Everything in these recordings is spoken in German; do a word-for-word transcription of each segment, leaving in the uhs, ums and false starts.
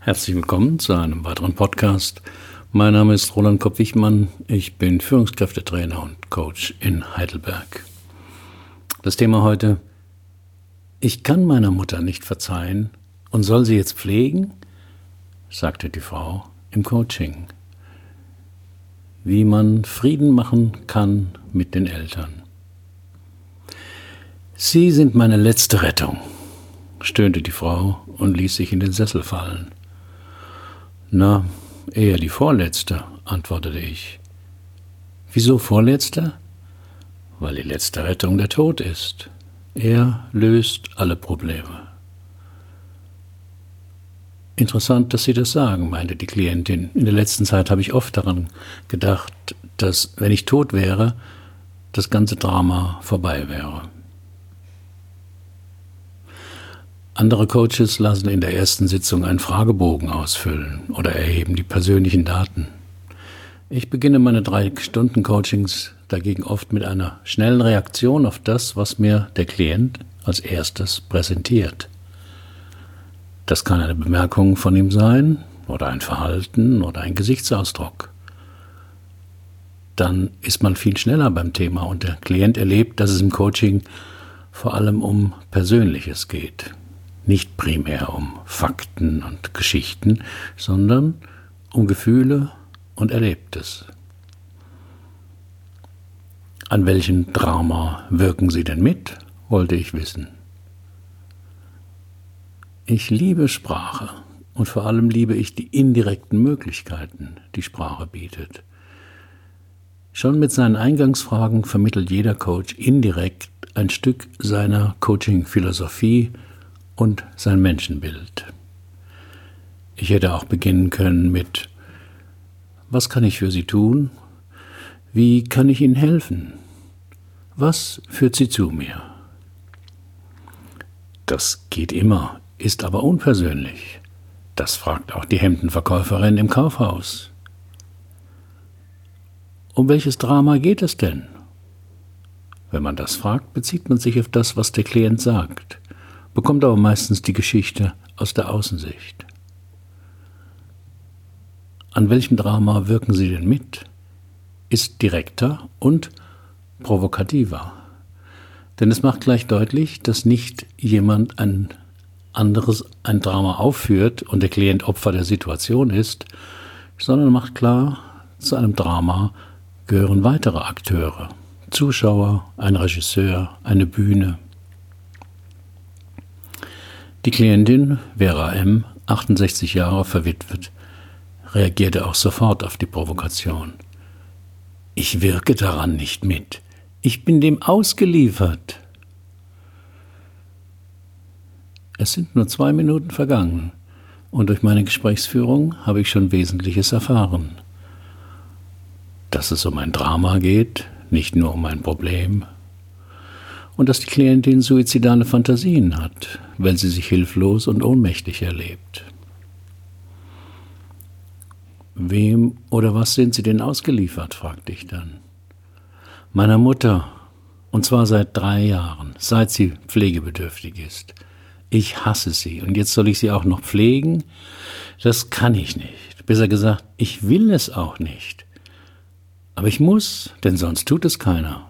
Herzlich willkommen zu einem weiteren Podcast. Mein Name ist Roland Kopp-Wichmann. Ich bin Führungskräftetrainer und Coach in Heidelberg. Das Thema heute: Ich kann meiner Mutter nicht verzeihen und soll sie jetzt pflegen, sagte die Frau im Coaching. Wie man Frieden machen kann mit den Eltern. Sie sind meine letzte Rettung, stöhnte die Frau und ließ sich in den Sessel fallen. Na, eher die vorletzte, antwortete ich. Wieso vorletzte? Weil die letzte Rettung der Tod ist. Er löst alle Probleme. Interessant, dass Sie das sagen, meinte die Klientin. In der letzten Zeit habe ich oft daran gedacht, dass, wenn ich tot wäre, das ganze Drama vorbei wäre. Andere Coaches lassen in der ersten Sitzung einen Fragebogen ausfüllen oder erheben die persönlichen Daten. Ich beginne meine drei Stunden Coachings dagegen oft mit einer schnellen Reaktion auf das, was mir der Klient als erstes präsentiert. Das kann eine Bemerkung von ihm sein oder ein Verhalten oder ein Gesichtsausdruck. Dann ist man viel schneller beim Thema und der Klient erlebt, dass es im Coaching vor allem um Persönliches geht. Nicht primär um Fakten und Geschichten, sondern um Gefühle und Erlebtes. An welchem Drama wirken Sie denn mit, wollte ich wissen. Ich liebe Sprache und vor allem liebe ich die indirekten Möglichkeiten, die Sprache bietet. Schon mit seinen Eingangsfragen vermittelt jeder Coach indirekt ein Stück seiner Coaching-Philosophie und sein Menschenbild. Ich hätte auch beginnen können mit: Was kann ich für Sie tun? Wie kann ich Ihnen helfen? Was führt Sie zu mir? Das geht immer, ist aber unpersönlich. Das fragt auch die Hemdenverkäuferin im Kaufhaus. Um welches Drama geht es denn? Wenn man das fragt, bezieht man sich auf das, was der Klient sagt, bekommt aber meistens die Geschichte aus der Außensicht. An welchem Drama wirken Sie denn mit? Ist direkter und provokativer. Denn es macht gleich deutlich, dass nicht jemand ein anderes ein Drama aufführt und der Klient Opfer der Situation ist, sondern macht klar, zu einem Drama gehören weitere Akteure, Zuschauer, ein Regisseur, eine Bühne. Die Klientin, Vera M., achtundsechzig Jahre, verwitwet, reagierte auch sofort auf die Provokation. Ich wirke daran nicht mit. Ich bin dem ausgeliefert. Es sind nur zwei Minuten vergangen und durch meine Gesprächsführung habe ich schon Wesentliches erfahren. Dass es um ein Drama geht, nicht nur um ein Problem. Und dass die Klientin suizidale Fantasien hat, weil sie sich hilflos und ohnmächtig erlebt. Wem oder was sind Sie denn ausgeliefert, fragte ich dann. Meiner Mutter, und zwar seit drei Jahren, seit sie pflegebedürftig ist. Ich hasse sie und jetzt soll ich sie auch noch pflegen? Das kann ich nicht. Besser gesagt, ich will es auch nicht. Aber ich muss, denn sonst tut es keiner.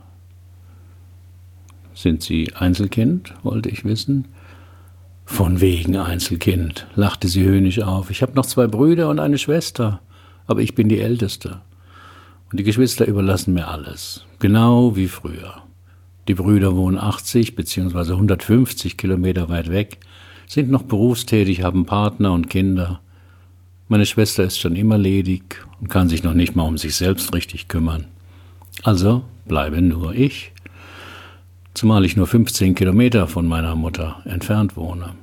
Sind Sie Einzelkind, wollte ich wissen. Von wegen Einzelkind, lachte sie höhnisch auf. Ich habe noch zwei Brüder und eine Schwester, aber ich bin die Älteste. Und die Geschwister überlassen mir alles, genau wie früher. Die Brüder wohnen achtzig bzw. hundertfünfzig Kilometer weit weg, sind noch berufstätig, haben Partner und Kinder. Meine Schwester ist schon immer ledig und kann sich noch nicht mal um sich selbst richtig kümmern. Also bleibe nur ich. Zumal ich nur fünfzehn Kilometer von meiner Mutter entfernt wohne.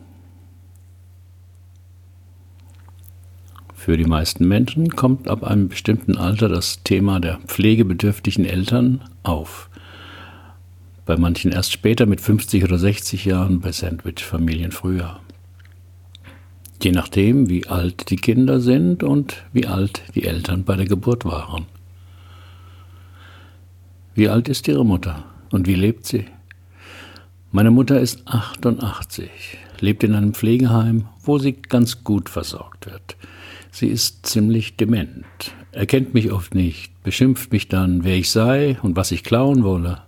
Für die meisten Menschen kommt ab einem bestimmten Alter das Thema der pflegebedürftigen Eltern auf. Bei manchen erst später mit fünfzig oder sechzig Jahren, bei Sandwich-Familien früher. Je nachdem, wie alt die Kinder sind und wie alt die Eltern bei der Geburt waren. Wie alt ist Ihre Mutter und wie lebt sie? Meine Mutter ist achtundachtzig, lebt in einem Pflegeheim, wo sie ganz gut versorgt wird. Sie ist ziemlich dement, erkennt mich oft nicht, beschimpft mich dann, wer ich sei und was ich klauen wolle.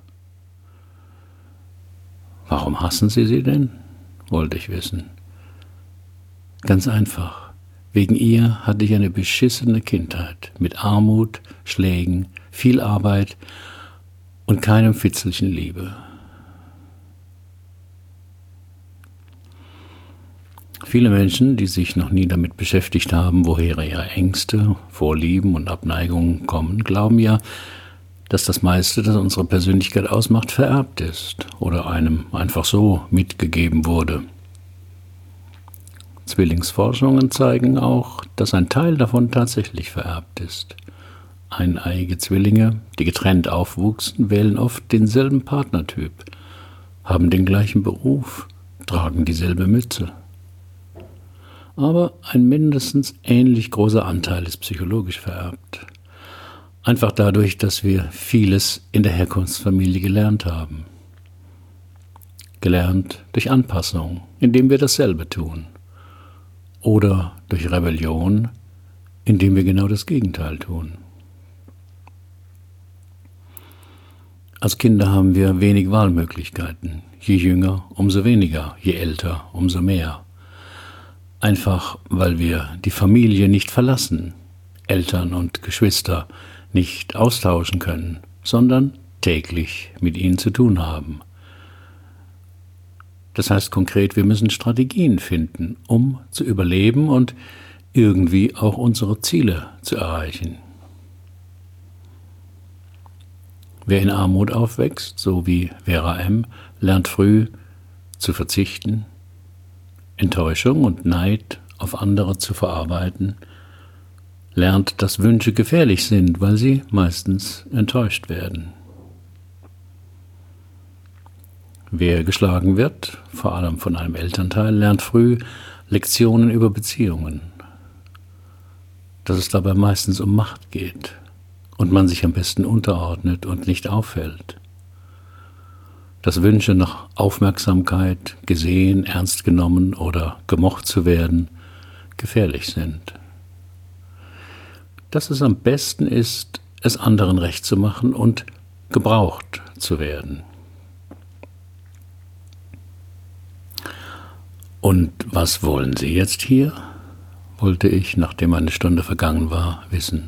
Warum hassen Sie sie denn? Wollte ich wissen. Ganz einfach. Wegen ihr hatte ich eine beschissene Kindheit mit Armut, Schlägen, viel Arbeit und keinem Fitzelchen Liebe. Viele Menschen, die sich noch nie damit beschäftigt haben, woher ihre Ängste, Vorlieben und Abneigungen kommen, glauben ja, dass das meiste, das unsere Persönlichkeit ausmacht, vererbt ist oder einem einfach so mitgegeben wurde. Zwillingsforschungen zeigen auch, dass ein Teil davon tatsächlich vererbt ist. Eineiige Zwillinge, die getrennt aufwuchsen, wählen oft denselben Partnertyp, haben den gleichen Beruf, tragen dieselbe Mütze. Aber ein mindestens ähnlich großer Anteil ist psychologisch vererbt. Einfach dadurch, dass wir vieles in der Herkunftsfamilie gelernt haben. Gelernt durch Anpassung, indem wir dasselbe tun. Oder durch Rebellion, indem wir genau das Gegenteil tun. Als Kinder haben wir wenig Wahlmöglichkeiten. Je jünger, umso weniger, je älter, umso mehr. Einfach, weil wir die Familie nicht verlassen, Eltern und Geschwister nicht austauschen können, sondern täglich mit ihnen zu tun haben. Das heißt konkret, wir müssen Strategien finden, um zu überleben und irgendwie auch unsere Ziele zu erreichen. Wer in Armut aufwächst, so wie Vera M., lernt früh zu verzichten, Enttäuschung und Neid auf andere zu verarbeiten, lernt, dass Wünsche gefährlich sind, weil sie meistens enttäuscht werden. Wer geschlagen wird, vor allem von einem Elternteil, lernt früh Lektionen über Beziehungen, dass es dabei meistens um Macht geht und man sich am besten unterordnet und nicht auffällt. Dass Wünsche nach Aufmerksamkeit, gesehen, ernst genommen oder gemocht zu werden, gefährlich sind. Dass es am besten ist, es anderen recht zu machen und gebraucht zu werden. Und was wollen Sie jetzt hier? Wollte ich, nachdem eine Stunde vergangen war, wissen.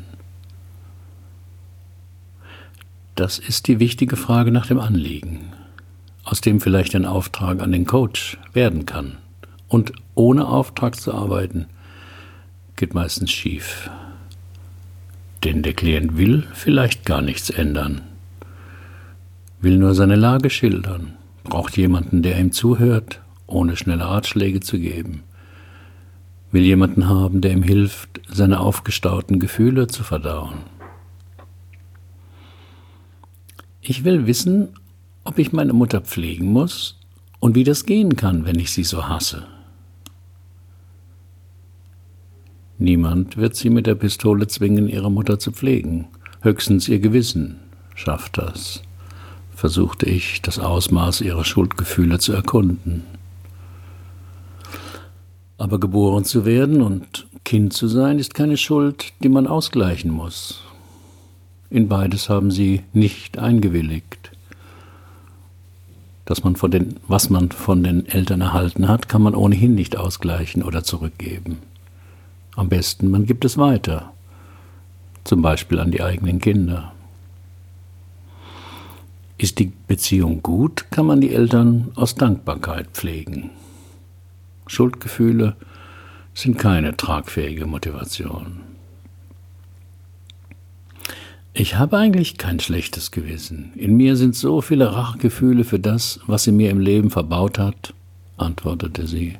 Das ist die wichtige Frage nach dem Anliegen, aus dem vielleicht ein Auftrag an den Coach werden kann. Und ohne Auftrag zu arbeiten, geht meistens schief. Denn der Klient will vielleicht gar nichts ändern, will nur seine Lage schildern, braucht jemanden, der ihm zuhört, ohne schnelle Ratschläge zu geben, will jemanden haben, der ihm hilft, seine aufgestauten Gefühle zu verdauen. Ich will wissen, ob ich meine Mutter pflegen muss und wie das gehen kann, wenn ich sie so hasse. Niemand wird sie mit der Pistole zwingen, ihre Mutter zu pflegen. Höchstens ihr Gewissen schafft das, versuchte ich, das Ausmaß ihrer Schuldgefühle zu erkunden. Aber geboren zu werden und Kind zu sein, ist keine Schuld, die man ausgleichen muss. In beides haben sie nicht eingewilligt. Dass man von den, was man von den Eltern erhalten hat, kann man ohnehin nicht ausgleichen oder zurückgeben. Am besten, man gibt es weiter, zum Beispiel an die eigenen Kinder. Ist die Beziehung gut, kann man die Eltern aus Dankbarkeit pflegen. Schuldgefühle sind keine tragfähige Motivation. Ich habe eigentlich kein schlechtes Gewissen. In mir sind so viele Rachgefühle für das, was sie mir im Leben verbaut hat, antwortete sie.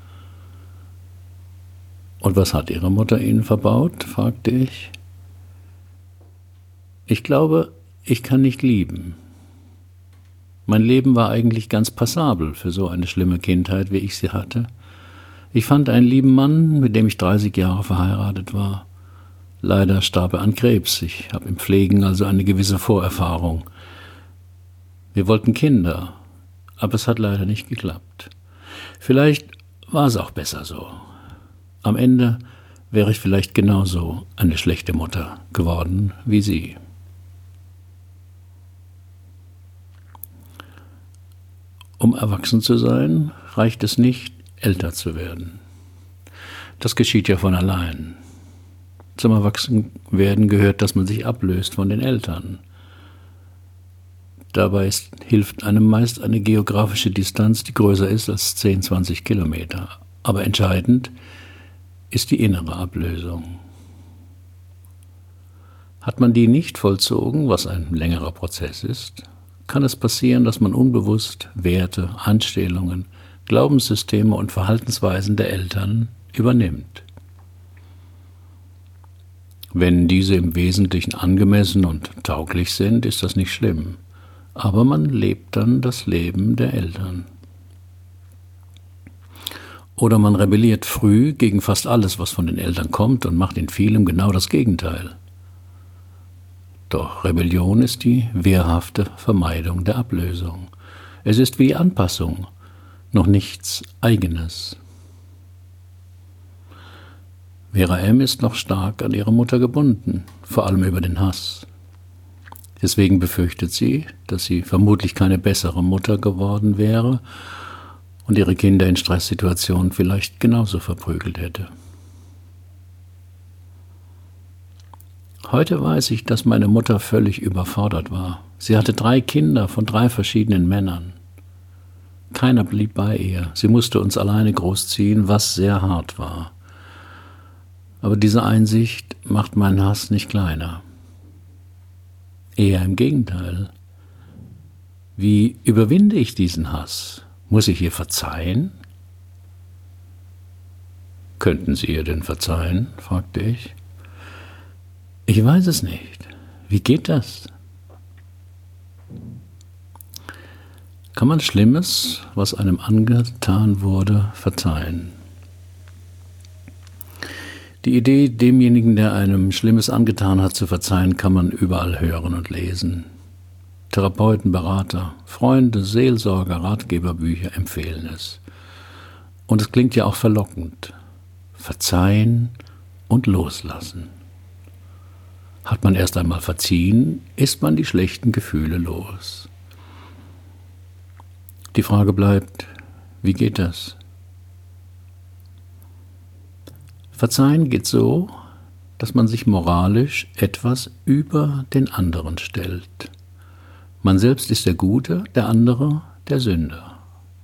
Und was hat Ihre Mutter Ihnen verbaut? Fragte ich. Ich glaube, ich kann nicht lieben. Mein Leben war eigentlich ganz passabel für so eine schlimme Kindheit, wie ich sie hatte. Ich fand einen lieben Mann, mit dem ich dreißig Jahre verheiratet war. Leider starb er an Krebs. Ich habe im Pflegen also eine gewisse Vorerfahrung. Wir wollten Kinder, aber es hat leider nicht geklappt. Vielleicht war es auch besser so. Am Ende wäre ich vielleicht genauso eine schlechte Mutter geworden wie sie. Um erwachsen zu sein, reicht es nicht, älter zu werden. Das geschieht ja von allein. Zum Erwachsenwerden gehört, dass man sich ablöst von den Eltern. Dabei ist, hilft einem meist eine geografische Distanz, die größer ist als zehn, zwanzig Kilometer. Aber entscheidend ist die innere Ablösung. Hat man die nicht vollzogen, was ein längerer Prozess ist, kann es passieren, dass man unbewusst Werte, Einstellungen, Glaubenssysteme und Verhaltensweisen der Eltern übernimmt. Wenn diese im Wesentlichen angemessen und tauglich sind, ist das nicht schlimm. Aber man lebt dann das Leben der Eltern. Oder man rebelliert früh gegen fast alles, was von den Eltern kommt und macht in vielem genau das Gegenteil. Doch Rebellion ist die wehrhafte Vermeidung der Ablösung. Es ist wie Anpassung, noch nichts Eigenes. Vera M. ist noch stark an ihre Mutter gebunden, vor allem über den Hass. Deswegen befürchtet sie, dass sie vermutlich keine bessere Mutter geworden wäre und ihre Kinder in Stresssituationen vielleicht genauso verprügelt hätte. Heute weiß ich, dass meine Mutter völlig überfordert war. Sie hatte drei Kinder von drei verschiedenen Männern. Keiner blieb bei ihr. Sie musste uns alleine großziehen, was sehr hart war. Aber diese Einsicht macht meinen Hass nicht kleiner. Eher im Gegenteil. Wie überwinde ich diesen Hass? Muss ich ihr verzeihen? Könnten Sie ihr denn verzeihen? Fragte ich. Ich weiß es nicht. Wie geht das? Kann man Schlimmes, was einem angetan wurde, verzeihen? Die Idee, demjenigen, der einem Schlimmes angetan hat, zu verzeihen, kann man überall hören und lesen. Therapeuten, Berater, Freunde, Seelsorger, Ratgeberbücher empfehlen es. Und es klingt ja auch verlockend. Verzeihen und loslassen. Hat man erst einmal verziehen, ist man die schlechten Gefühle los. Die Frage bleibt, wie geht das? Verzeihen geht so, dass man sich moralisch etwas über den anderen stellt. Man selbst ist der Gute, der andere der Sünder.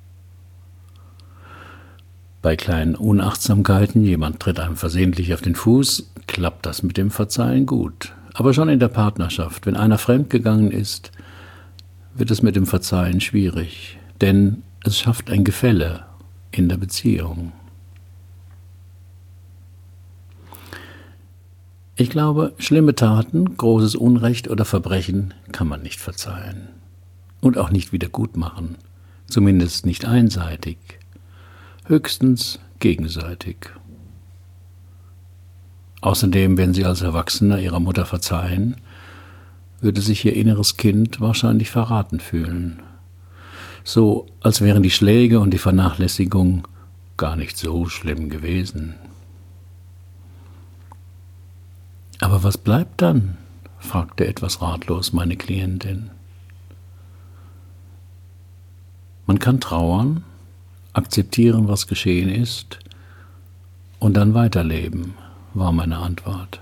Bei kleinen Unachtsamkeiten, jemand tritt einem versehentlich auf den Fuß, klappt das mit dem Verzeihen gut. Aber schon in der Partnerschaft, wenn einer fremdgegangen ist, wird es mit dem Verzeihen schwierig, denn es schafft ein Gefälle in der Beziehung. Ich glaube, schlimme Taten, großes Unrecht oder Verbrechen kann man nicht verzeihen und auch nicht wieder gut machen, zumindest nicht einseitig, höchstens gegenseitig. Außerdem, wenn Sie als Erwachsener Ihrer Mutter verzeihen, würde sich Ihr inneres Kind wahrscheinlich verraten fühlen, so als wären die Schläge und die Vernachlässigung gar nicht so schlimm gewesen. Aber was bleibt dann? Fragte etwas ratlos meine Klientin. Man kann trauern, akzeptieren, was geschehen ist, und dann weiterleben, war meine Antwort.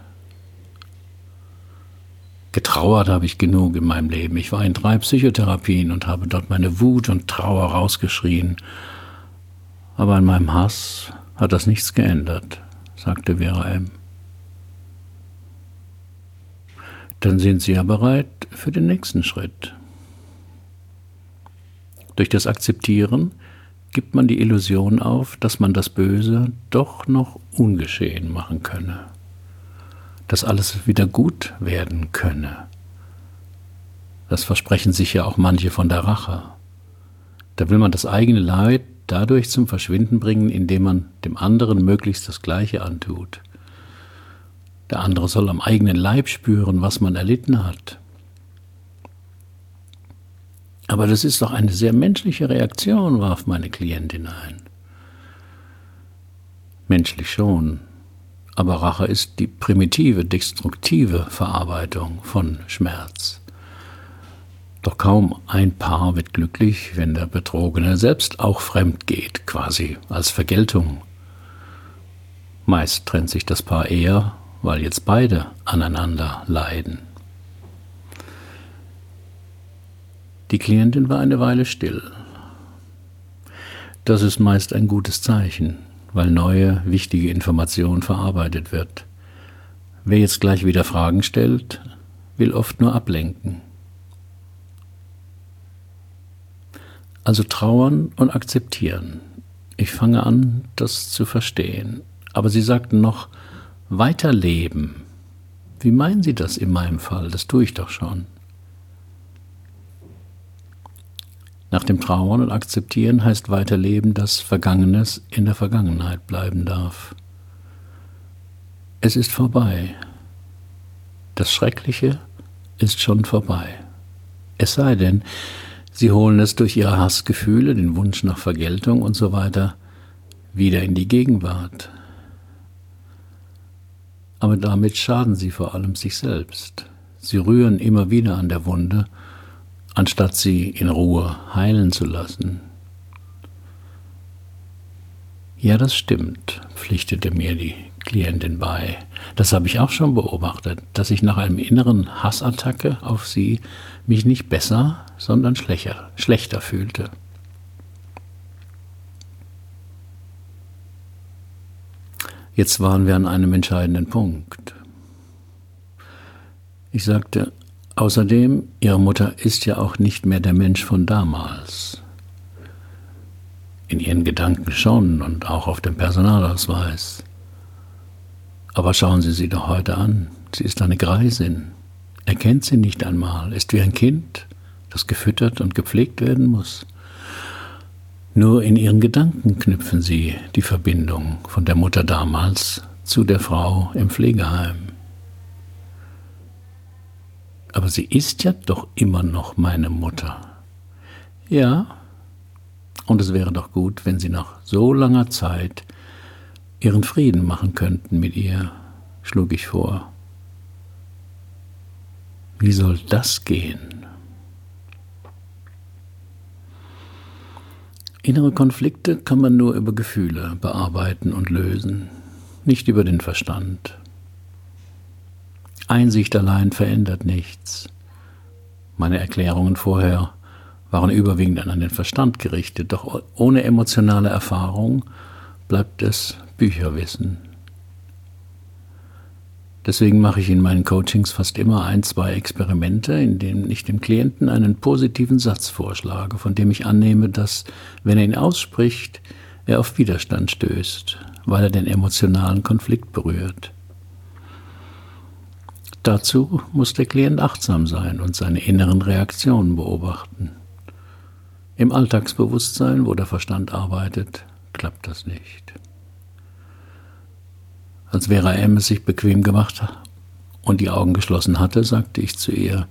Getrauert habe ich genug in meinem Leben. Ich war in drei Psychotherapien und habe dort meine Wut und Trauer rausgeschrien. Aber an meinem Hass hat das nichts geändert, sagte Vera M. Dann sind Sie ja bereit für den nächsten Schritt. Durch das Akzeptieren gibt man die Illusion auf, dass man das Böse doch noch ungeschehen machen könne, dass alles wieder gut werden könne. Das versprechen sich ja auch manche von der Rache. Da will man das eigene Leid dadurch zum Verschwinden bringen, indem man dem anderen möglichst das Gleiche antut. Der andere soll am eigenen Leib spüren, was man erlitten hat. Aber das ist doch eine sehr menschliche Reaktion, warf meine Klientin ein. Menschlich schon, aber Rache ist die primitive, destruktive Verarbeitung von Schmerz. Doch kaum ein Paar wird glücklich, wenn der Betrogene selbst auch fremd geht, quasi als Vergeltung. Meist trennt sich das Paar eher, weil jetzt beide aneinander leiden. Die Klientin war eine Weile still. Das ist meist ein gutes Zeichen, weil neue, wichtige Information verarbeitet wird. Wer jetzt gleich wieder Fragen stellt, will oft nur ablenken. Also trauern und akzeptieren. Ich fange an, das zu verstehen. Aber Sie sagten noch, weiterleben. Wie meinen Sie das in meinem Fall? Das tue ich doch schon. Nach dem Trauern und Akzeptieren heißt weiterleben, dass Vergangenes in der Vergangenheit bleiben darf. Es ist vorbei. Das Schreckliche ist schon vorbei. Es sei denn, Sie holen es durch Ihre Hassgefühle, den Wunsch nach Vergeltung und so weiter wieder in die Gegenwart. Aber damit schaden Sie vor allem sich selbst. Sie rühren immer wieder an der Wunde, anstatt sie in Ruhe heilen zu lassen. Ja, das stimmt, pflichtete mir die Klientin bei. Das habe ich auch schon beobachtet, dass ich nach einem inneren Hassattacke auf sie mich nicht besser, sondern schlechter, schlechter fühlte. Jetzt waren wir an einem entscheidenden Punkt. Ich sagte, außerdem, Ihre Mutter ist ja auch nicht mehr der Mensch von damals. In ihren Gedanken schon und auch auf dem Personalausweis. Aber schauen Sie sie doch heute an. Sie ist eine Greisin. Er kennt sie nicht einmal, ist wie ein Kind, das gefüttert und gepflegt werden muss. Nur in ihren Gedanken knüpfen Sie die Verbindung von der Mutter damals zu der Frau im Pflegeheim. Aber sie ist ja doch immer noch meine Mutter. Ja, und es wäre doch gut, wenn Sie nach so langer Zeit Ihren Frieden machen könnten mit ihr, schlug ich vor. Wie soll das gehen? Innere Konflikte kann man nur über Gefühle bearbeiten und lösen, nicht über den Verstand. Einsicht allein verändert nichts. Meine Erklärungen vorher waren überwiegend an den Verstand gerichtet, doch ohne emotionale Erfahrung bleibt es Bücherwissen. Deswegen mache ich in meinen Coachings fast immer ein, zwei Experimente, in denen ich dem Klienten einen positiven Satz vorschlage, von dem ich annehme, dass, wenn er ihn ausspricht, er auf Widerstand stößt, weil er den emotionalen Konflikt berührt. Dazu muss der Klient achtsam sein und seine inneren Reaktionen beobachten. Im Alltagsbewusstsein, wo der Verstand arbeitet, klappt das nicht. Als Vera M. es sich bequem gemacht und die Augen geschlossen hatte, sagte ich zu ihr,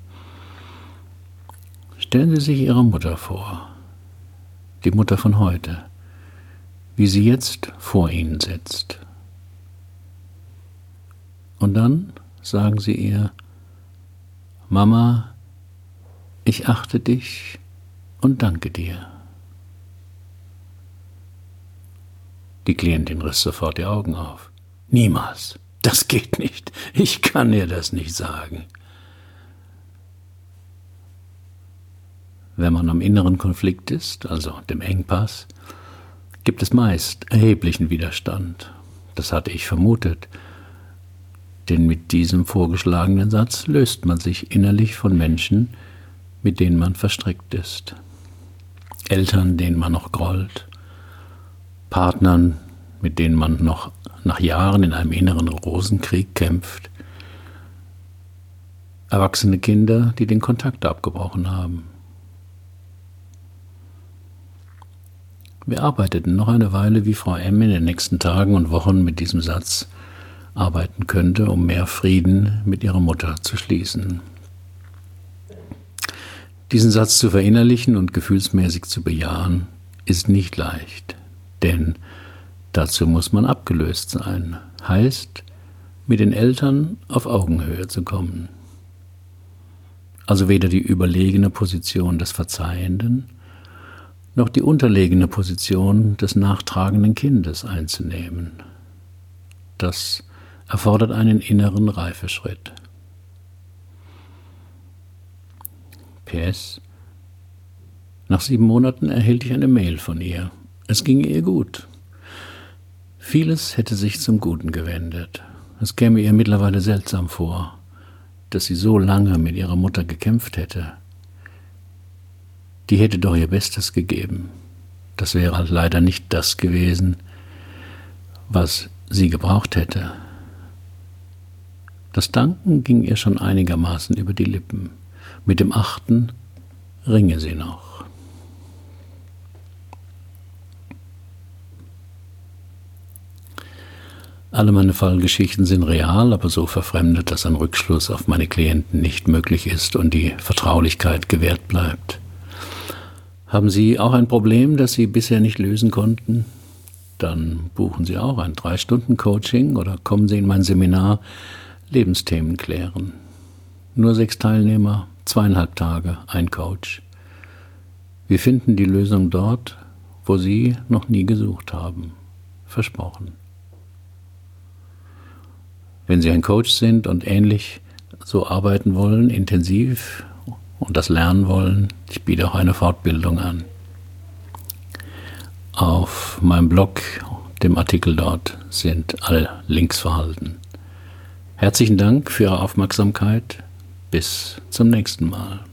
stellen Sie sich Ihre Mutter vor, die Mutter von heute, wie sie jetzt vor Ihnen sitzt. Und dann sagen Sie ihr, Mama, ich achte dich und danke dir. Die Klientin riss sofort die Augen auf. Niemals, das geht nicht, ich kann ihr das nicht sagen. Wenn man am inneren Konflikt ist, also dem Engpass, gibt es meist erheblichen Widerstand. Das hatte ich vermutet, denn mit diesem vorgeschlagenen Satz löst man sich innerlich von Menschen, mit denen man verstrickt ist. Eltern, denen man noch grollt, Partnern, mit denen man noch nach Jahren in einem inneren Rosenkrieg kämpft, erwachsene Kinder, die den Kontakt abgebrochen haben. Wir arbeiteten noch eine Weile, wie Frau M. in den nächsten Tagen und Wochen mit diesem Satz arbeiten könnte, um mehr Frieden mit ihrer Mutter zu schließen. Diesen Satz zu verinnerlichen und gefühlsmäßig zu bejahen, ist nicht leicht, denn Dazu muss man abgelöst sein, heißt, mit den Eltern auf Augenhöhe zu kommen. Also weder die überlegene Position des Verzeihenden noch die unterlegene Position des nachtragenden Kindes einzunehmen. Das erfordert einen inneren Reifeschritt. P S Nach sieben Monaten erhielt ich eine Mail von ihr. Es ging ihr gut. Vieles hätte sich zum Guten gewendet. Es käme ihr mittlerweile seltsam vor, dass sie so lange mit ihrer Mutter gekämpft hätte. Die hätte doch ihr Bestes gegeben. Das wäre halt leider nicht das gewesen, was sie gebraucht hätte. Das Danken ging ihr schon einigermaßen über die Lippen. Mit dem Achten ringe sie noch. Alle meine Fallgeschichten sind real, aber so verfremdet, dass ein Rückschluss auf meine Klienten nicht möglich ist und die Vertraulichkeit gewährt bleibt. Haben Sie auch ein Problem, das Sie bisher nicht lösen konnten? Dann buchen Sie auch ein drei Stunden Coaching oder kommen Sie in mein Seminar Lebensthemen klären. Nur sechs Teilnehmer, zweieinhalb Tage, ein Coach. Wir finden die Lösung dort, wo Sie noch nie gesucht haben. Versprochen. Wenn Sie ein Coach sind und ähnlich so arbeiten wollen, intensiv und das lernen wollen, ich biete auch eine Fortbildung an. Auf meinem Blog, dem Artikel dort, sind alle Links vorhanden. Herzlichen Dank für Ihre Aufmerksamkeit. Bis zum nächsten Mal.